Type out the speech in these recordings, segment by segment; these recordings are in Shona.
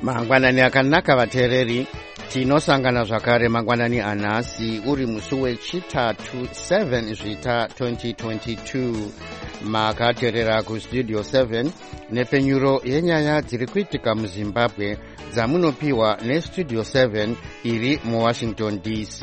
Mangwanani akanaka vateereri, tinosangana zvakare mangwanani anhasi uri musi wechitatu 7 zvita 2022. Makateerera kustudio 7 nepenyuro yenyaya dziri kuitika muZimbabwe dzamunopiwa nestudio 7 iri muWashington DC.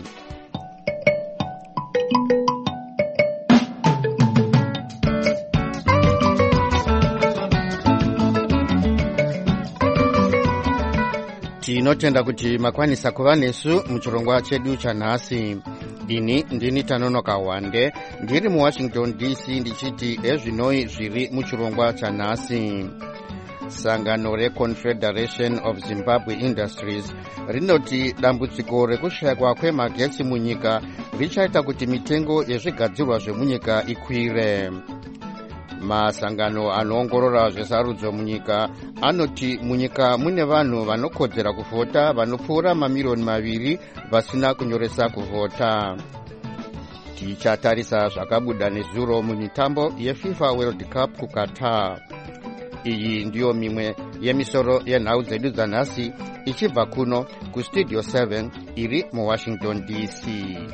Tinotenda kuti makwanisa kuva nesu muchirongwa chedu chanhasi. Ini ndini Tanonoka Wande, ndiri muWashington DC ndichiti ezvinoi zviri muchirongwa chanhasi. Sangano reConfederation of Zimbabwe Industries rinoti dambudziko rekushayikwa kwemagetsi munyika richaita kuti mitengo yezvigadzirwa zvemunyika ikwire. Masangano anoongorora zvesarudzo munyika anoti munyika mune vanhu vanokodzera kuvhota vanopfuura mamiliyoni 2 vasina kunyoresa kuvhota. Tichatarisa zvakabuda nezuro mumitambo yeFIFA World Cup kuQatar. Iyi ndiyo mimwe yemisoro yenhau dzedu dzanhasi ichibva kuno kustudio 7 iri muWashington DC.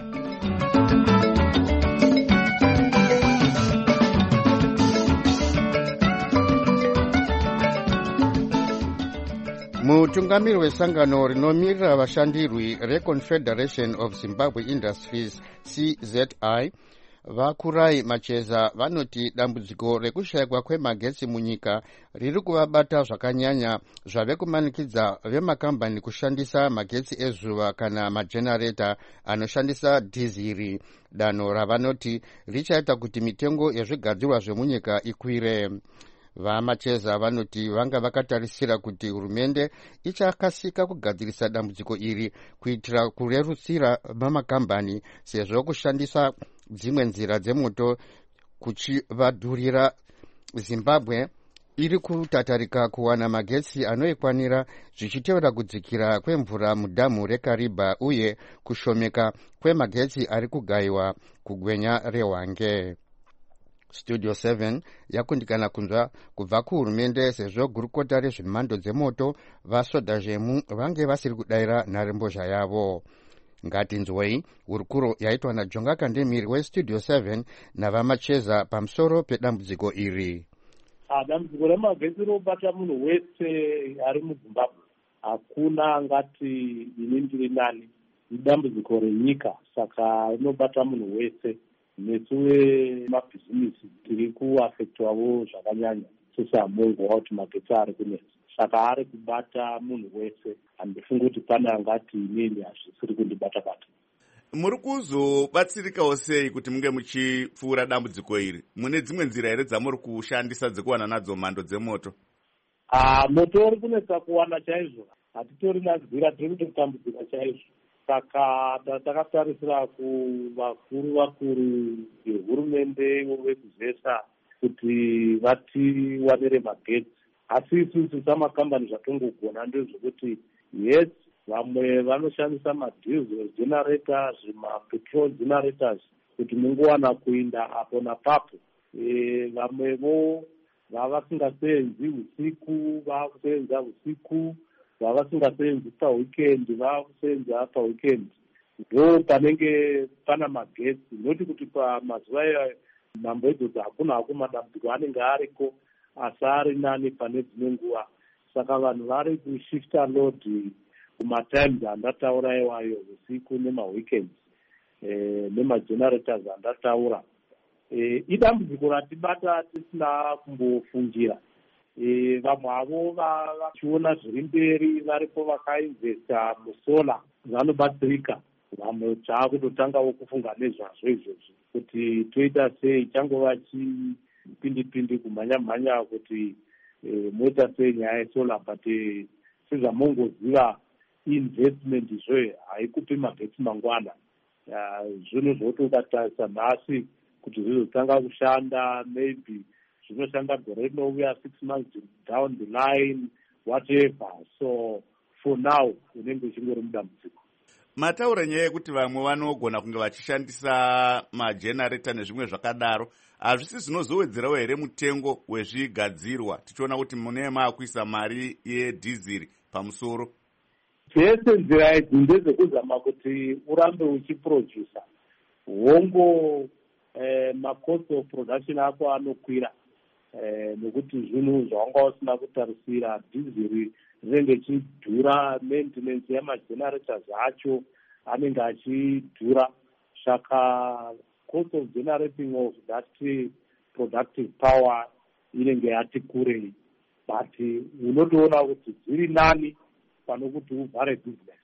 Mutungamiri wesangano rinomirira vashandirwi reConfederation of Zimbabwe Industries CZI Vakurai Macheza vanoti dambudziko rekushayikwa kwemagetsi munyika riri kuvabata zvakanyanya zvave kumanikidza vemakambani kushandisa magetsi ezuva kana majenareta anoshandisa dhiziri, danho ravanoti richaita kuti mitengo yezvigadzirwa zvemunyika ikwire. VaMacheza vanoti vanga vakatarisira kuti hurumende ichakasika kugadzirisa dambudziko iri kuitira kurerutsira vamakambani sezvo kushandisa dzimwe nzira dzemoto kuchivadhurira. Zimbabwe iri kutatarika kuwana magetsi anoikwanira zvichitevera kudzikira kwemvura mudhamu reKariba uye kushomeka kwemagetsi ari kugayiwa kugwenya reHwange. Studio 7 yakundikana kunzwa kubva kuhurumende sezvo gurukota rezvemhando dzemoto vasodhazhemu vange vasiri kudayira nharembozha yavo. Ngatinzwei hurukuro yaitwa naJonga Kandemiri westudio 7 navaMacheza pamusoro pedambudziko iri. Dambudziko remagetsi rinobata munhu wese ari muZimbabwe. Hakuna angati ini ndiri nani, idambudziko renyika, saka rinobata munhu wese. Nesu vemabhizimisi tiri kuafektwawo zvakanyanya sesamungu wauti magetsi ari kunetsa, saka ari kubata munhu wese. Handifungi kuti pane angati inini hazvisiri kundibata-bata. Muri kuzobatsirikawo sei kuti munge muchipfuura dambudziko iri? Mune dzimwe nzira here dzamuri kushandisa dzekuwana nadzo mhando dzemoto? Moto uri kunetsa kuwana chaizvo, hatitori nanzira, tiri kutotambudzika chaizvo. Saka takatarisira kuvakuru vehurumende vekuzesa kuti vatiwanire magetsi. Asi isusu samakambani zvatongogona ndezvekuti yes, vamwe vanoshandisa madiesel generators, mapetrol generators kuti mungowana kuinda apo napapo. Vamwevo vavasingasevenzi usiku vakusevenza usiku, vavasingasevenzi paweekend vakusevenza paweekend. Ndo panenge pana magetsi, noti kuti pamazuva mambo idzodzo hakuna madambudziko anenge ariko, asi ari nani pane dzimwe nguva. Saka vanhu vari kushifta load kumatimes andataura iwayo, usiku nemaweekends, nemagenerators andataura. Idambudziko ratibata tisina kumbofungira. Vamwe avo vachiona zviri mberi varipo vakainvesta musola vanobatsirika. Vamwe takutotangawo kufunga nezvazvo izvozvo kuti toita sei, changova chipindi kumhanya kuti moita sei nyaya yesola, but sezvamongoziva investment izvo haikupi magetsi mangwana. Zvinhu zvokuti ukatarisa nhasi kuti zvizotanga kushanda maybe zvinoshanda gore rinouya 6 months down the line, whatever. So for now unenge uchingori mudambudziko. Mataura nyaya yekuti vamwe vanogona kunge vachishandisa majenareta nezvimwe zvakadaro, hazvisi zvinozowedzerawo here mutengo wezvigadzirwa, tichiona kuti mune maakuisa mari yedhiziri pamusoro. Dzese nzira idzi ndedzekuzama kuti urambe uchiproducer hongo macost of production ako anokwira nekuti zvinhu zvawanga usina kutarisira, dhiziri rinenge chidhura, maintenance yamagenerators acho anenge achidhura, saka cost of generating of that productive power inenge yati kurei, but unotoona kuti dziri nani pano kuti uvhare business.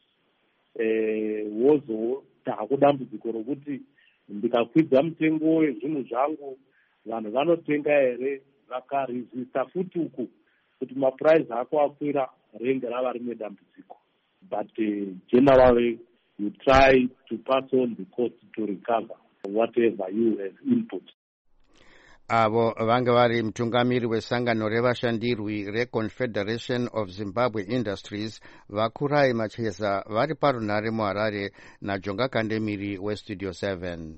Wozodha kudambudziko rokuti ndikakwidza mutengo wezvinhu zvangu vanhu vanotenga here, vakaresista futi uku kuti mapurice ako akwira, renge rava rimwe dambudziko. But generally you try to pass on the cost to recover whatever you have input. Avo vange vari mutungamiri wesangano revashandirwi reConfederation of Zimbabwe Industries vakurai Macheza vari parunhare muHarare naJonga Kandemiri weStudio 7.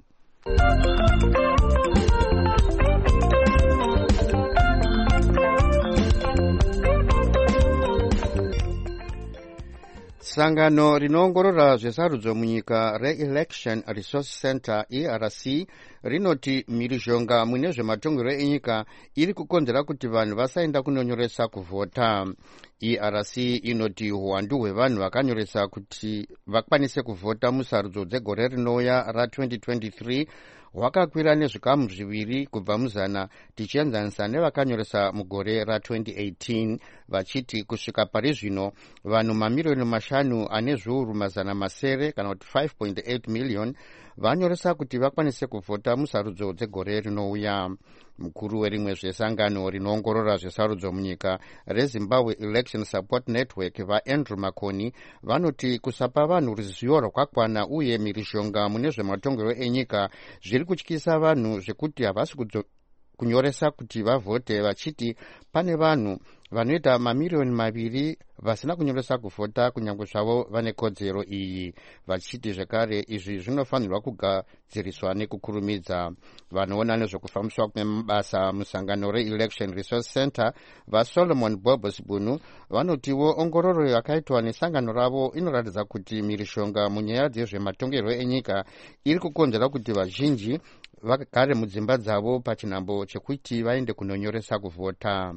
Sangano rinoongorora zvesarudzo munyika reElection Resource Center ERC rinoti mhirizhonga mune zvematongero enyika iri kukonzera kuti vanhu vasaenda kunonyoresa kuvhota. ERC inoti uwandu hwevanhu vakanyoresa kuti vakwanise kuvhota musarudzo dzegore rinouya ra2023 hwakakwira nezvikamu zviviri kubva muzana tichienzanisa nevakanyoresa mugore ra2018, vachiti kusvika pari zvino vanhu mamiriyoni 5 ane zviuru mazana masere kana kuti 5.8 million vanyoresa kuti vakwanise kuvhota musarudzo dzegore rinouya. Mukuru werimwe zvesangano rinoongorora zvesarudzo munyika reZimbabwe Election Support Network vaAndrew Makoni vanoti kusapa vanhu ruzivo rwakakwana uye mhirizhonga mune zvematongero enyika zviri kutyisa vanhu zvekuti havasi kunyoresa kuti vavhote, vachiti pane vanhu vanoita mamiriyoni 2 vasina kunyoresa kuvhota kunyange zvavo vane kodzero iyi, vachiti zvekare izvi zvinofanirwa kugadziriswa nekukurumidza. Vanoona nezvekufambiswa kwemabasa musangano reElection Resource Center vaSolomon Bobos Bunu vanotiwo ongororo yakaitwa nesangano ravo inoratidza kuti mhirizhonga munyaya dzezvematongero enyika iri kukonzera kuti vazhinji vagare mudzimba dzavo pachinhambo chekuti vaende kunonyoresa kuvhota.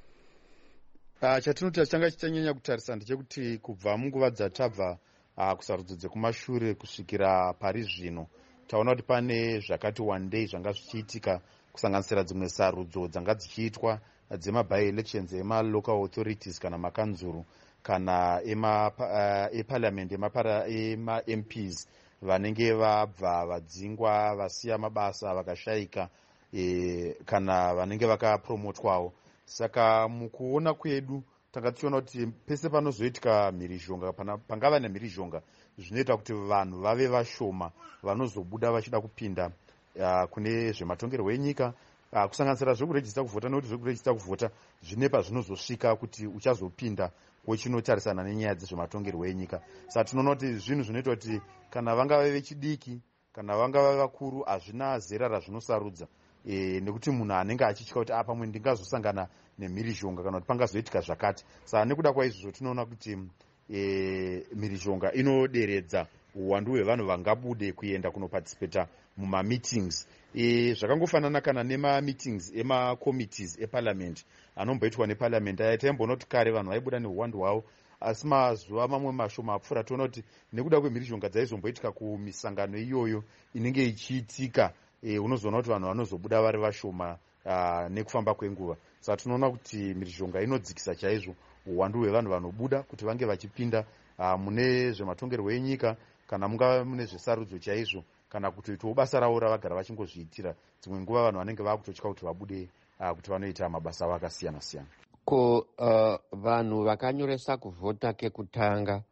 Chatinoti changa chichanyanya kutarisa ndechekuti kubva munguva dzatabva kusarudzo dzekumashure kusvikira pari zvino taona kuti pane zvakati wandei zvanga zvichiitika, kusanganisira dzimwe sarudzo dzanga dzichiitwa dzemaby elections emalocal authorities kana makanzuru kana eparliament emaMPs vanenge vabva vadzingwa vasiya mabasa vakashayika kana vanenge vakapromotwawo. Saka mukuona kwedu tanga tichiona kuti pese panozoitika mhirizhonga, pangava nemhirizhonga, zvinoita kuti vanhu vave vashoma vanozobuda vachida kupinda kune zvematongerwo enyika, kusanganisira zvekurejista kuvhota, nekuti zvekurejista kuvhota zvine pazvinozosvika kuti uchazopinda wechinotarisana nenyaya dzezvematongerwo enyika. Saka tinoona kuti zvinhu zvinoita kuti kana vangava vechidiki kana vangava vakuru hazvina zera razvinosarudza, nekuti munhu anenge achitya kuti pamwe ndingazosangana nemhirizhonga kana kuti pangazoitika zvakati. Saka nekuda kwaizvozvo tinoona kuti mhirizhonga inoderedza uwandu hwevanhu vangabude kuenda kunoparticipata mumameetings. Zvakangofanana kana nemameetings emacommittees eparliament anomboitwa neparliament aya. Taimboona kuti kare vanhu vaibuda neuwandu hwavo, asi mazuva mamwe mashoma apfuura toona kuti nekuda kwemhirizhonga dzaizomboitika kumisangano iyoyo inenge ichiitika, unozoona kuti vanhu vanozobuda vari vashoma nekufamba kwenguva. Saka tinoona kuti mhirizhonga inodzikisa chaizvo uwandu hwevanhu vanobuda kuti vange vachipinda mune zvematongerwo enyika kana mungava mune zvesarudzo chaizvo, kana kutoitawo basa ravo ravagara vachingozviitira. Dzimwe nguva vanhu vanenge vakutotya kuti vabude kuti vanoita mabasa avo akasiyana siyana. Ko vanhu vakanyoresa kuvhota kekutanga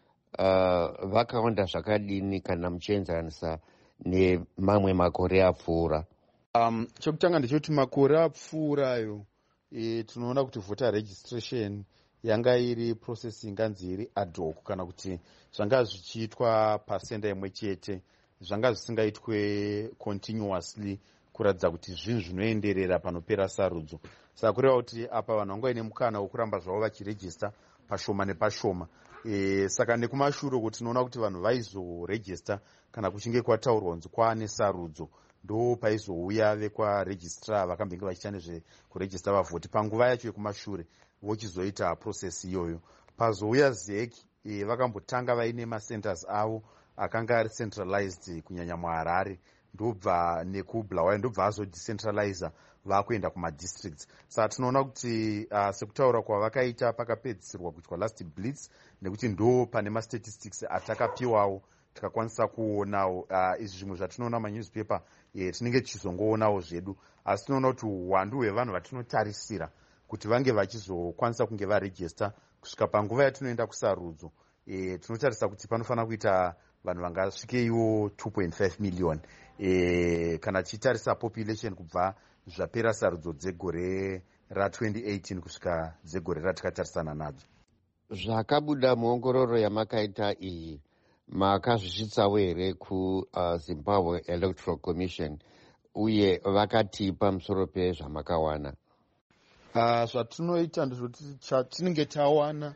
vakawanda zvakadini kana muchienzanisa nemamwe makore apfuura? Chokutanga ndechekuti makore apfuurayo tinoona kuti voter registration yanga iri process inganzi iri ad hoc, kana kuti zvanga zvichiitwa pasenda imwe chete, zvanga zvisingaitwe continuously kuratidza kuti zvinhu zvinoenderera panopera sarudzo. Saka kureva kuti apa vanhu vangoine mukana wokuramba zvavo vachirejista pashoma nepashoma. Saka nekumashure kuti tinoona kuti vanhu vaizorejista kana kuchinge kwataurwa kunzi kwaane sarudzo, ndo paizouya vekwaregistrar vakambenge vachiita nezvekurejista vavhoti. Panguva yacho yekumashure vochizoita process iyoyo. Pazouya ZEC vakambotanga vaine macenters avo akanga ari centralized kunyanya muHarare, ndobva nekubulawayo ndobva azodecentraliza vakuenda kumadistricts. Saka tinoona kuti sekutaura kwavakaita pakapedzisirwa kuitwa last blitz, nekuti ndo pane mastatistics atakapiwawo tikakwanisa kuonawo izvi zvimwe zvatinoona manewspaper tinenge tichizongoonawo zvedu, asi tinoona kuti uwandu hwevanhu vatinotarisira kuti vange vachizokwanisa kunge varejista kusvika panguva yatinoenda kusarudzo, tinotarisa kuti panofanira kuita vanhu vangasvikeiwo 2.5 million kana tichitarisa population kubva zvapera sarudzo dzegore ra2018 kusvika dzegore ratikatarisana nadzo. Zvakabuda muongororo yamakaita iyi makazvisvitsawo here kuZimbabwe Electoral Commission, uye vakati pamusoro pezvamakawana? Zvatinoita ndezvoti chatinenge tawana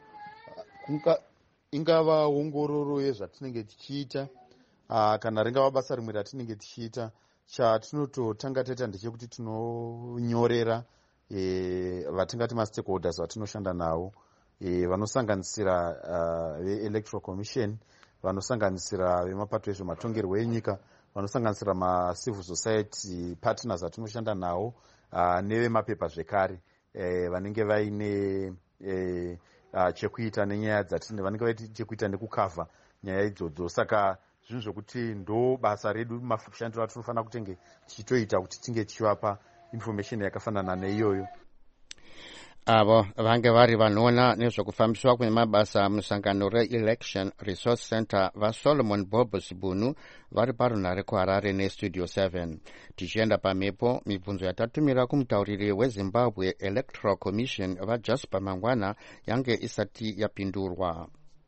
ingava ongororo yezvatinenge tichiita kana ringava basa rimwe ratinenge tichiita, chatinototanga taita ndechekuti tinonyorera vatingati mastakeholders vatinoshanda navo, vanosanganisira veElectoral Commission, vanosanganisira vemapato ezvematongerwo enyika, vanosanganisira macivil society partners vatinoshanda navo, nevemapepa zvekare vanenge vaine chekuita nenyaya vanenge vaiti chekuita nekukavha nyaya idzodzo. Saka zvinhu zvokuti ndo basa redu mashandiro atinofanira kutenge tichitoita kuti tinge tichivapa information yakafanana neiyoyo. Avo vange vari vanoona nezvekufambiswa kwemabasa musangano reElection Resource Center vaSolomon Bob Sibunu vari parunhare kuHarare neStudio 7. Tichienda pamhepo, mibvunzo yatatumira kumutauriri weZimbabwe Electoral Commission vaJasper Mangwana yange isati yapindurwa.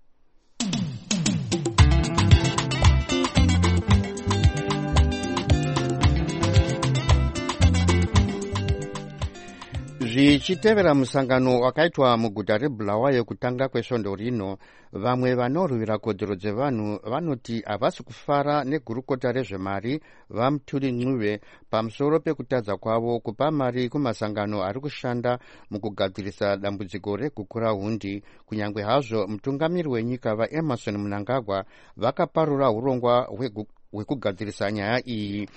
Zvichitevera musangano wakaitwa muguta reBulawayo kutanga kwesvondo rino, vamwe vanorwira kodzero dzevanhu vanoti havasi kufara negurukota rezvemari vaMuturi Ncube pamusoro pekutadza kwavo kupa mari kumasangano ari kushanda mukugadzirisa dambudziko regukurahundi, kunyange hazvo mutungamiri wenyika vaEmerson Mnangagwa vakaparura urongwa hwekugadzirisa nyaya iyi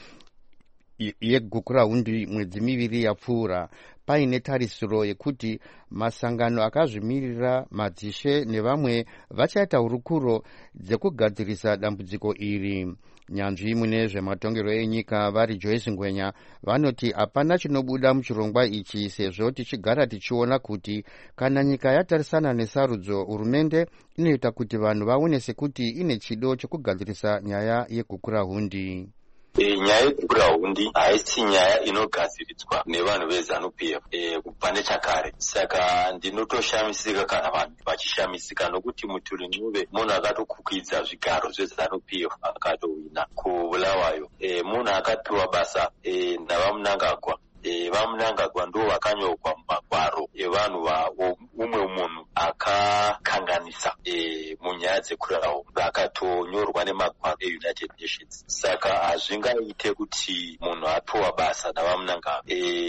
yegukurahundi mwedzi miviri yapfuura, paine tarisiro yekuti masangano akazvimirira, madzishe nevamwe vachaita hurukuro dzekugadzirisa dambudziko iri. Nyanzvi mune zvematongero enyika vari Joyce Ngwenya vanoti hapana chinobuda muchirongwa ichi, sezvo tichigara tichiona kuti kana nyika yatarisana nesarudzo, hurumende inoita kuti vanhu vaone sekuti ine chido chekugadzirisa nyaya yegukurahundi. Nyaya yegukurahundi haisi nyaya inogadziridzwa nevanhu veZANU-PF kubva nechakare. Saka ndinotoshamisika kana vanhu vachishamisika, nokuti Muturi Ncube munhu akatokukwidza zvigaro zveZANU-PF akatowina kuBulawayo. Munhu akapiwa basa navaMnangagwa. VaMnangagwa ndo vakanyorwa mumagwaro evanhu umwe munhu akakanganisa munyaya dzekurahundi, akatonyorwa nemagwaro eUnited Nations. Saka hazvingaite kuti munhu apiwa basa navaMnangagwa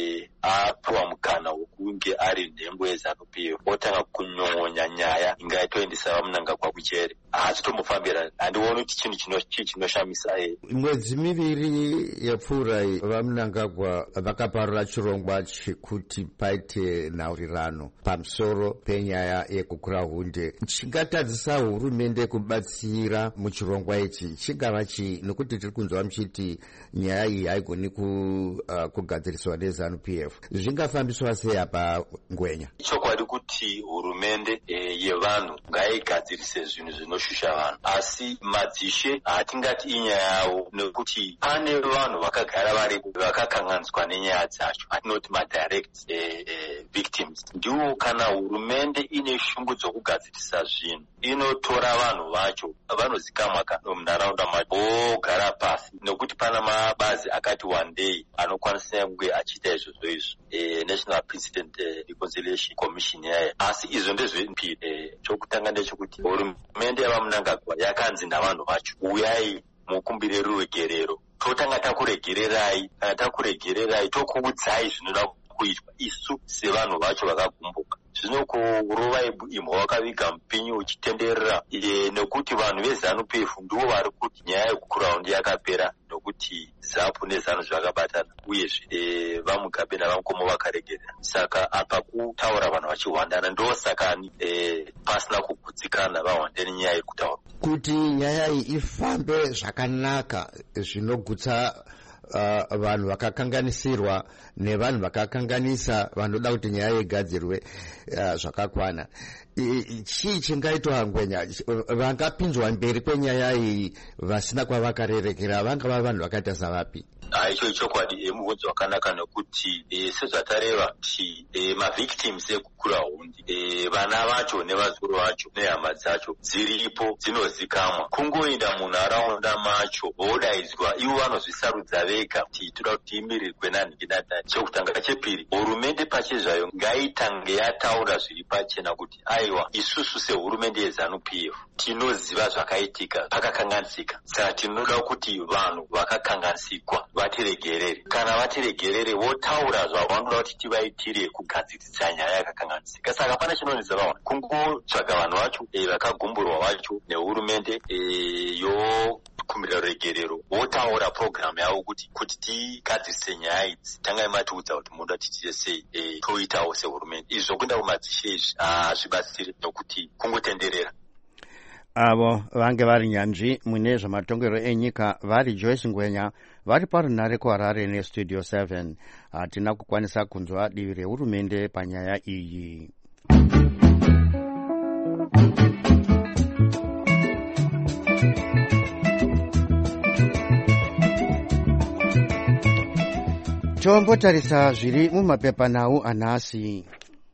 apiwa mukana wokunge ari nhengo yeZANU-PF otanga kunyonya nyaya ingaitoendesa vaMnangagwa kucheri. Hachitomufambira. Handioni kuti chinhu chinoshamisa. Mwedzi miviri yapfuura vaMnangagwa vakaparura chirongwa chekuti paite nhaurirano pamusoro penyaya yegukurahundi. Chingatadzisa hurumende kubatsira muchirongwa ichi chingava chii, nokuti tiri kunzwa muchiti nyaya iyi haigoni kugadziriswa neZANU-PF. Zvingafambiswa sei apa Ngwenya? Chokwadi kuti hurumende yevanhu ngaigadzirise zvinhu zvinoshusha vanhu, asi madzishe hatingati inyaya yavo, nekuti pane vanhu vakagara varipo vakakanganiswa nenyaya dzacho, hatinoti madirect victims. victims. Ndiwo kana hurumende ine shungu dzokugadzirisa zvinhu inotora vanhu vacho vanozikamwa munharaunda macho vogara pasi, nekuti pana mabazi akati one day anokwanisa kunge achiita izvozvo National Precedent Reconciliation Commission yayo. Asi izvo ndezvempiri. Chokutanga ndechekuti hurumende yavamunangagwa yakanzi navanhu vacho, uyai mukumbire ruregerero. Totanga takuregererai, kana takuregererai tokuudzai zvinoda kuitwa isu sevanhu vacho vakagumbuka. Zvino kurova imwe wakaviga mupinyi uchitenderera nekuti vanhu veZANU-PF ndivo vari kuti nyaya yekukuraundi yakapera, nokuti ZAPU neZANU zvakabatana uyezve vaMugabe navaMukomo vakaregerera. Saka apa kutaura vanhu vachihwandana ndosaka pasina kugutsikana vahwandeni nyaya yekutaura kuti nyaya iyi ifambe zvakanaka zvinogutsa vanhu vakakanganisirwa nevanhu vakakanganisa vanoda kuti nyaya igadzirwe zvakakwana. Chii chingaitwa ngwenya vangapinzwa mberi kwenyaya iyi vasina kwavakarerekera vangava vanhu vakaita savapi? Icho chokwadi mubvunzo wakanaka, nekuti sezvatareva kuti mavictims ekukurahundi vana vacho nevazukuru vacho nehama dzacho dziripo dzinozikamwa. Kungoenda munharaunda macho vodaidzwa, ivo vanozvisarudza vega kuti toda kuti imirirwe nanhingi nanhani. Chokutanga. Chepiri, hurumende pachezvayo ngaitange yataura zviri pachena kuti aiwa, isusu sehurumende yeZANU-PF tinoziva zvakaitika pakakanganisika, saka tinoda kuti vanhu vakakanganisikwa vatiregerere. Kana vatiregerere votaura zvavanoda kuti tivaitire kugadzirisa nyaya yakakanganisika. Saka pana chinonetsa vanhu kungotsvaga vanhu vacho vakagumburwa vacho nehurumende yokumbira ruregerero, votaura programu yavo kuti tigadzirise nyaya idzi. Tangai matiudza kuti munoda tichite sei, toitawo sehurumende. Izvi zvokuenda kumadzishe izvi hazvibatsiri, nokuti kungotenderera. Avo vange vari nyanzvi mune zvematongero enyika vari Joyce Ngwenya vari parunhare kuHarare neStudio 7. Hatina kukwanisa kunzwa divi rehurumende panyaya iyi. Tombotarisa zviri mumapepanhau anhasi.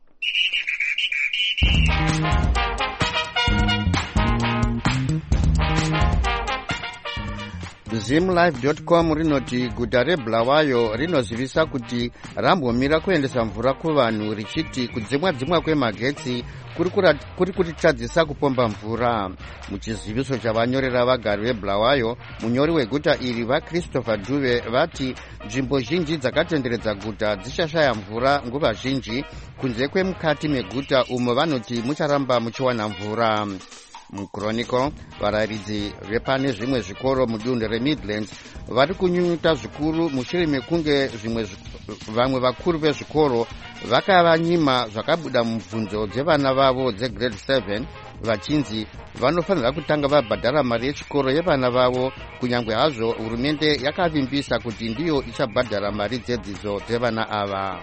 Zimlife.com rinoti guta reBulawayo rinozivisa kuti rambomira kuendesa mvura kuvanhu richiti kudzimwa kwemagetsi kuri kutitadzisa kupomba mvura. Muchiziviso chavanyorera vagari veBulawayo, munyori weguta iri vaChristopher Duve vati nzvimbo zhinji dzakatenderedza guta dzichashaya mvura nguva zhinji kunze kwemukati meguta umo vanoti mucharamba muchiwana mvura. Muchronicle, varayiridzi vepane zvimwe zvikoro mudunhu reMidlands vari kunyunyuta zvikuru mushure mekunge vamwe vakuru vezvikoro vakavanyima zvakabuda mubvunzo dzevana vavo dzegrade 7 vachinzi vanofanira kutanga vabhadhara mari yechikoro yevana vavo, kunyange hazvo hurumende yakavimbisa kuti ndiyo ichabhadhara mari dzedzidzo dzevana ava.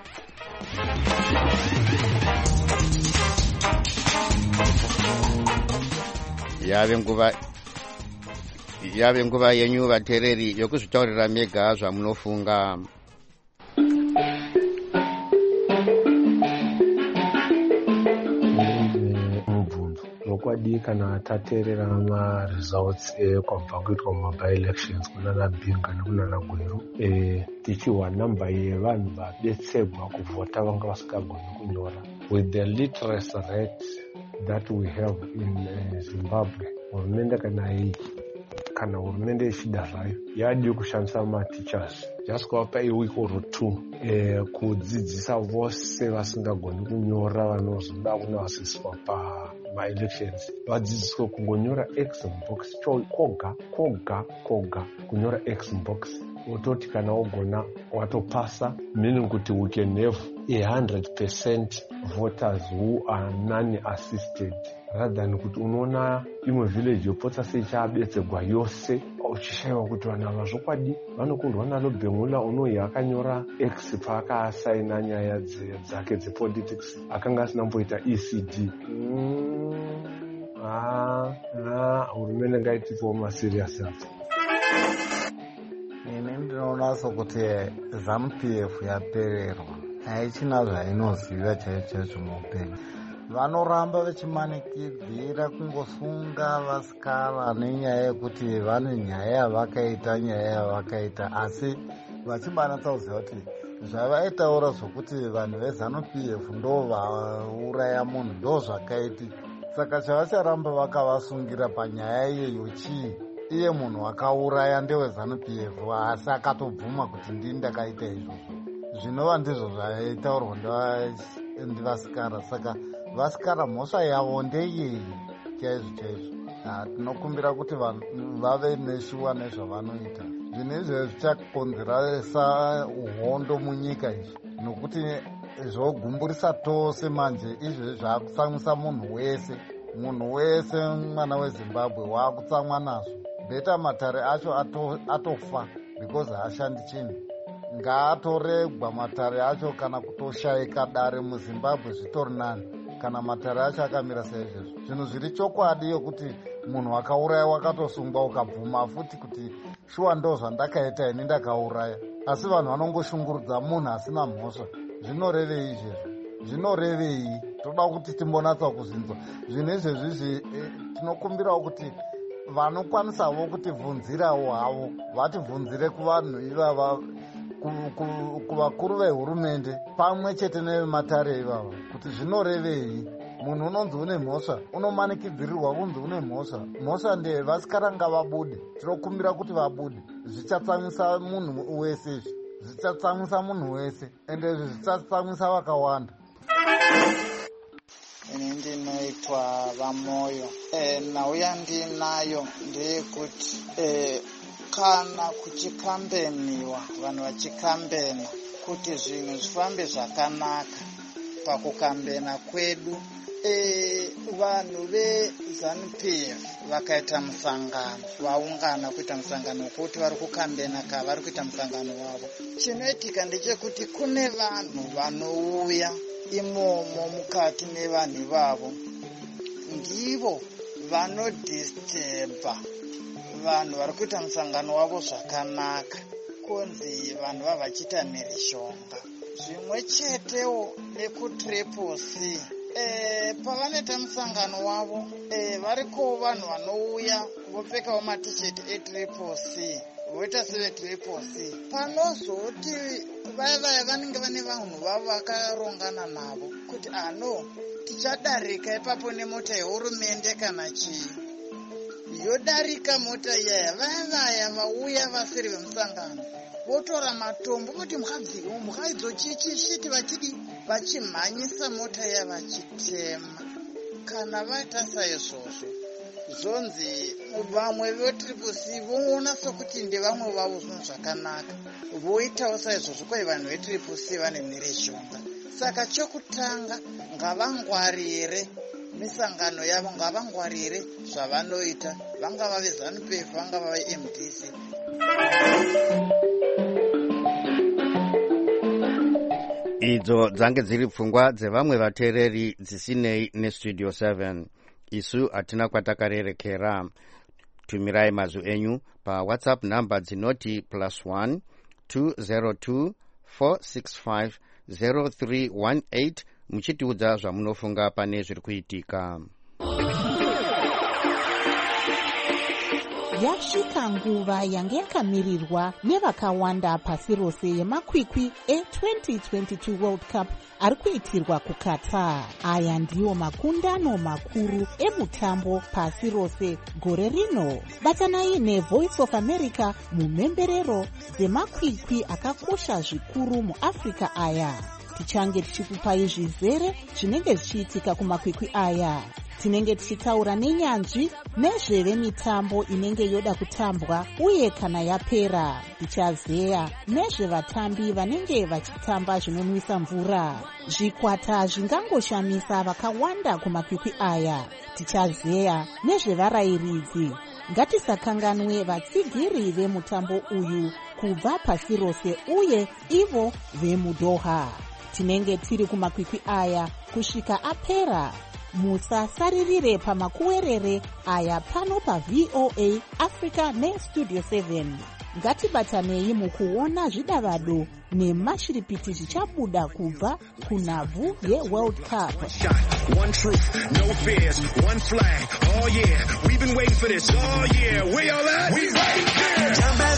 Yave nguva yenyu vateereri yokuzvitaurira mega zvamunofunga. Mubvunzo zvokwadi kana tateerera maresults kwabva kuitwa muma-by-elections kunana Bhinga nekunana Gweru, tichihwa namba yevanhu vadetserwa kuvhota vanga vasikagoni kunyora. With the literacy rate that we have in Zimbabwe, hurumende kana hurumende ichida zvayo yadi kushandisa ma-teachers just kuvapa a week or two kudzidzisa vose vasingagoni kunyora vanozoda kunasiswa pama-elections vadzidziswe kungonyora x box koga kunyora x box, ototi kana wogona watopasa, meaning kuti we can have 100% voters who are non-assisted, rather than kuti unoona imwe village yopotsa seichabetsegwa yose uchishayiwa kuti vanhu ava zvokwadi vanokundwa nalo Bhengula unoyi akanyora x paakasaina nyaya dzake dzepolitics akanga asinamboita ECD. Hurumende ngaitipewo maserious apo. Ini ndinoona sokuti ZANU-PF yapererwa haichina zvainoziva chaizvo muupenyu. Vanoramba vachimanikidzira kungosunga vasikara nenyaya yekuti vane nyaya yavakaita, asi vachibanatsa kuziva kuti zvavaitaura zvokuti vanhu veZANU-PF ndo vauraya munhu ndo zvakaiti. Saka chavacharamba vakavasungira panyaya iyeyo chii? Iye munhu akauraya ndeweZANU-PF, asi akatobvuma kuti ndini ndakaita izvozvo. Zvinova ndizvo zvaitaurwa ndivasikara. Saka vasikara mhosva yavo ndeyei chaizvo. Tinokumbira kuti vave neshuwa nezvavanoita. Zvinhu izvi zvichakonzeresa uhondo munyika izvi, nokuti zvogumburisa tose manje izvi zvakutsamwisa munhu wese mwana weZimbabwe wakutsamwa nazvo. Bheta matare acho atofa because haashandi chinhu. Ngaatoregwa matare acho, kana kutoshayika dare muZimbabwe zvitori nani kana matare acho akamira saizvozvo. Zvinhu zviri chokwadi yokuti munhu akaurayiwa akatosungwa ukabvuma futi kuti shuwa ndo zvandakaita ini ndakauraya, asi vanhu vanongoshungurudza munhu asina mhosva. Zvinorevei izvezvo? Zvinorevei? Toda kuti timbonatsa kuzinzwa zvinhu izvezvi. Tinokumbirawo kuti vanokwanisawo kutivhunzirawo havo vativhunzire kuvanhu ivava, kuvakuru vehurumende pamwe chete nevematare ivava, kuti zvinorevei. Munhu unonzi une mhosva unomanikidzirirwa kunzi une mhosva. Mhosva ndeyevasikara ngavabude. Tinokumbira kuti vabude. Zvichatsamwisa munhu wese, zvichatsamwisa munhu wese, ende zvichatsamwisa vakawanda. Ini ndinoitwa Vamoyo. Nhauya ndinayo ndeyekuti kana kuchikambeniwa, vanhu vachikambena kuti zvinhu zvifambe zvakanaka pakukambena kwedu, vanhu veZANU-PF vakaita musangano, vaungana kuita musangano wekuti vari kukambena vari kuita musangano wavo. Chinoitika ndechekuti kune vanhu vanouya imomo mukati nevanhu vavo, ndivo vanodhistebha vanhu vari kuita musangano wavo zvakanaka, kunzi vanhu vavachiita mherishonga. Zvimwe chetewo nekuTriple-C, pavanoita musangano wavo variko vanhu vanouya vopfekawo matisheti eTriple-C, voita seveTriple-C. Panozoti vaya vanenge vane vanhu vavo vakarongana navo kuti tichadarika ipapo nemota yehurumende kana chii, yodarika mota iyaya, vaya vauya vasiri vemusangano votora matombo kuti mukaizochichishiti vachimhanyisa mota iya vachitema. Kana vaita saizvozvo, zvonzi vamwe veTriple-C voona sokuti ndevamwe vavo zvinhu zvakanaka, voitawo saizvozvo kwai vanhu veTriple-C vane mhereshonga. Saka chokutanga ngavangwarire misangano yavo, ngavangwarire zvavanoita, vangava veZANU-PF, vangava veMDC. Idzo dzange dziri pfungwa dzevamwe vateereri dzisinei neStudio 7. Isu hatina kwatakarerekera. Tumirai mazwi enyu paWhatsApp namba dzinoti +1 202 465 0318 muchitiudza zvamunofunga pane zviri kuitika. Yasvika nguva yange yakamirirwa nevakawanda pasi rose yemakwikwi e2022 World Cup ari kuitirwa kuQatar. Aya ndiwo makundano makuru emutambo pasi rose gore rino. Batanai neVoice of America mumhemberero dzemakwikwi akakosha zvikuru muAfrica aya. Tichange tichikupai zvizere zvinenge zvichiitika kumakwikwi aya. Tinenge tichitaura nenyanzvi nezvevemitambo inenge yoda kutambwa uye kana yapera. Tichazeya nezvevatambi vanenge vachitamba zvinonwisa mvura. Zvikwata zvingangoshamisa vakawanda kumakwikwi aya. Tichazeya nezvevarayiridzi. Ngatisakanganwe vatsigiri vemutambo uyu kubva pasi rose uye ivo vemuDoha. Tinenge tiri kumakwikwi aya kusvika apera. musasaririre pamakuwerere aya pano paVOA Africa neStudio 7. Ngatibatanei mukuona zvidavado nemashiripiti zvichabuda kubva kunhabvu yeWorld Cup. One truth, no fears, one flag. Oh yeah, we've been waiting for this. Oh yeah, where y'all at? We right there.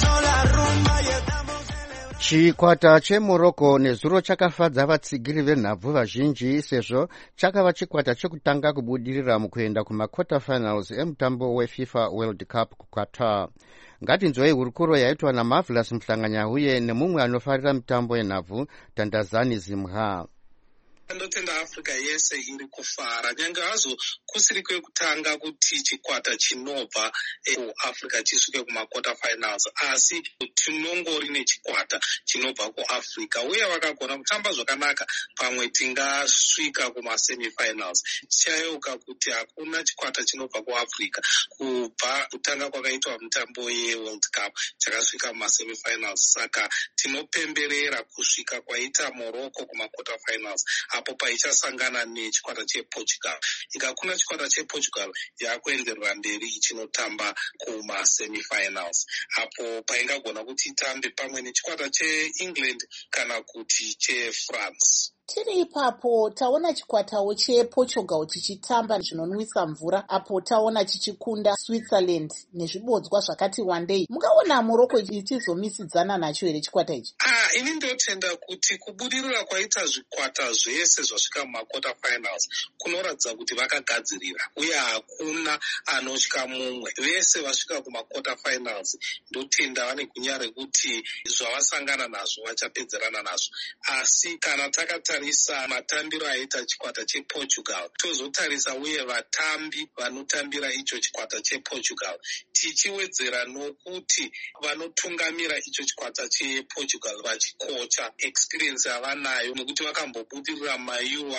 Chikwata cheMorocco nezuro chakafadza vatsigiri venhabvu vazhinji sezvo chakava chikwata chekutanga kubudirira mukuenda kumaquarter finals emutambo weFIFA World Cup kuQatar. Ngatinzwei hurukuro yaitwa naMarvelous Mhlanganya nemumwe anofarira mitambo yenhabvu Tandazani Zimha. Ndotenda Africa yese iri kufara nyange hazo kusiri kwekutanga kuti chikwata chinobva kuAfrica chisvike kumaquarter finals, asi tinongori nechikwata chinobva kuAfrica uye vakagona kutamba zvakanaka pamwe tingasvika kumasemifinals. Chayeuka kuti hakuna chikwata chinobva kuAfrica kubva kutanga kwakaitwa mitambo yeWorld Cup chakasvika kumasemifinals, saka tinopemberera kusvika kwaita Morocco kumaquarter finals apo paichasangana nechikwata chePortugal. Ikakuna chikwata chePortugal yakuenderera mberi ichinotamba kumasemifinals, apo paingagona kuti itambe pamwe nechikwata cheEngland kana kuti cheFrance. Tiri ipapo taona chikwatawo chePortugal chichitamba zvinonwisa mvura, apo taona chichikunda Switzerland nezvibodzwa zvakati wandei. Mukaona Morocco ichizomisidzana nacho here chikwata ichi? Ini ndotenda kuti kubudirira kwaita zvikwata zvese zvasvika mumaquarter finals kunoratidza kuti vakagadzirira uye hakuna anotya mumwe. Vese vasvika kumaquarter finals ndotenda vane gunya rekuti zvavasangana nazvo vachapedzerana nazvo. Asi kana takatarisa matambiro aita chikwata chePortugal, tozotarisa uye vatambi vanotambira icho chikwata chePortugal, tichiwedzera nokuti vanotungamira icho chikwata chePortugal vachikocha experience yavanayo nekuti vakambobudirira maEuro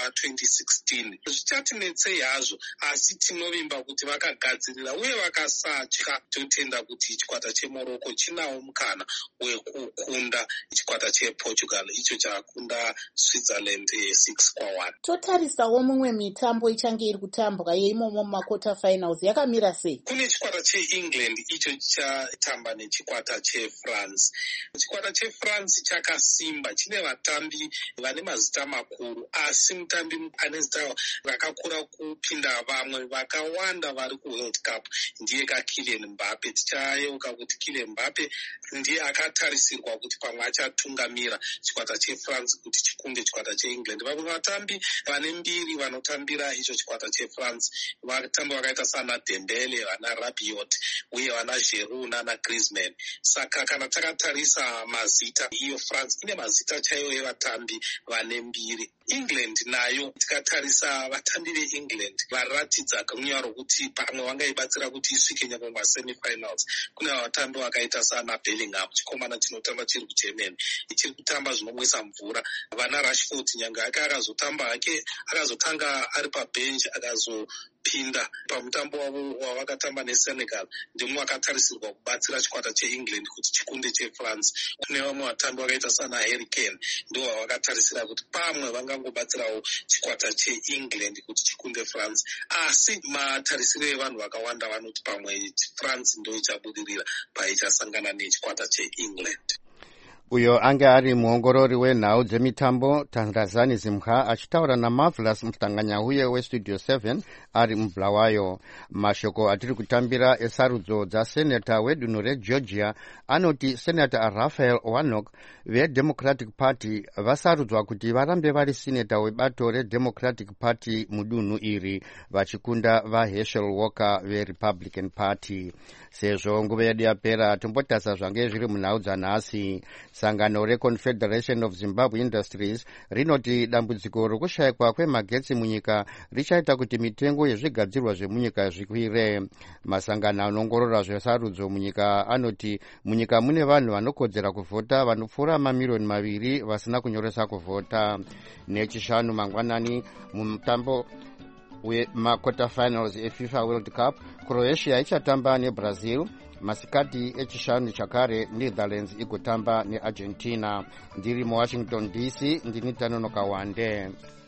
2016. Zvichatinetsei hazvo, asi tinovimba kuti vakagadzirira uye vakasatya. Totenda kuti chikwata cheMorocco chinawo mukana wekukunda chikwata chePortugal icho chakunda Switzerland 6-1. Totarisawo mumwe mitambo ichange iri kutambwa yeimomo mumaquarter finals yakamira sei? Kune chikwata cheEngland icho chichatamba nechikwata cheFrance. Chikwata cheFrance chakasimba, chine vatambi vane mazita makuru, asi mutambi ane zita rakakura kupinda vamwe vakawanda vari kuWorld Cup ndiye kaKylian Mbappe. Tichayeuka kuti Kylian Mbappe ndiye akatarisirwa kuti pamwe achatungamira chikwata cheFrance kuti chikunde chikwata cheEngland. Vamwe vatambi vane mbiri vanotambira icho chikwata cheFrance vatambi vakaita sana Dembele, vana Rabiot uye vana Giroud nana Griezmann. Saka kana takatarisa mazita, iyo France ine mazita chaiwo evatambi vane mbiri. England nayo tikatarisa vatambi veEngland varatidza gunya rokuti pamwe vangaibatsira kuti isvike nyangwe kumasemifinals. Kuna vatambi vakaita sana Bellingham, chikomana chinotamba chiri kuGermany, ichiri kutamba zvinomwisa mvura. Vana Rashford nyange akazotamba hake, akazotanga ari pabench, akazopinda pamutambo wavo wavakatamba neSenegal, ndimwe akatarisirwa kubatsira chikwata cheEngland kuti chikunde cheFrance. Kune vamwe vatambi vakaita sana Harry Kane ndivo vavakatarisira kuti pamwe vangangobatsirawo chikwata cheEngland kuti chikunde France. Asi matarisiro evanhu vakawanda vanoti pamwe France ndo ichabudirira paichasangana nechikwata cheEngland. Uyo anga ari muongorori wenhau dzemitambo Tandazani Zimha achitaura naMarvelous Mhlanganya weStudio 7 ari muBulawayo. Mashoko atiri kutambira esarudzo dzaseneta wedunhu reGeorgia anoti Senata Raphael Warnock veDemocratic Party vasarudzwa kuti varambe vari seneta webato reDemocratic Party mudunhu iri vachikunda vaHerschel Walker veRepublican Party. Sezvo nguva yedu yapera tombotasa zvange zviri munhau dzanhasi. Sangano reConfederation of Zimbabwe Industries rinoti dambudziko rokushayikwa kwemagetsi munyika richaita kuti mitengo yezvigadzirwa zvemunyika zvikwire. Masangano anongorora zvesarudzo munyika anoti munyika mune vanhu vanokodzera kuvhota vanopfuura mamiliyoni 2 vasina kunyoresa kuvhota. Nechishanu mangwanani mumutambo wemaquarter finals eFIFA World Cup, Croatia ichatamba neBrazil. Masikati echishanu chakare Netherlands igotamba neArgentina. Ndiri muWashington DC, ndini Tanono Kawande.